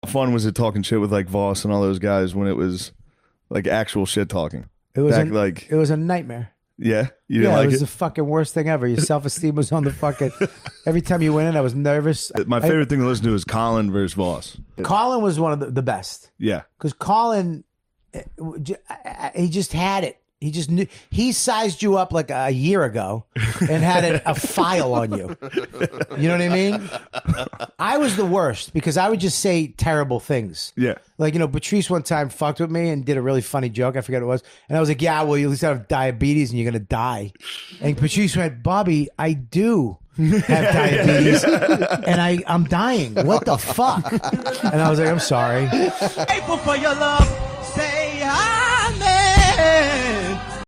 fun was it talking shit with like Voss and all those guys when it was like actual shit talking? It was Back, it was a nightmare. Yeah, you Yeah, didn't like it was the fucking worst thing ever. Your self-esteem was on the fucking. Every time you went in, I was nervous. My favorite thing to listen to is Colin versus Voss. Colin was one of the best. Yeah, because Colin, he just had it. He just knew. He sized you up like a year ago and had a file on you. You know what I mean? I was the worst because I would just say terrible things. yeah. Like, Patrice one time fucked with me and did a really funny joke. I forget what it was. And I was like, yeah, well, you at least have diabetes and you're going to die. And Patrice went, Bobby, I do have diabetes and I'm dying. What the fuck? And I was like, I'm sorry. Grateful for your love.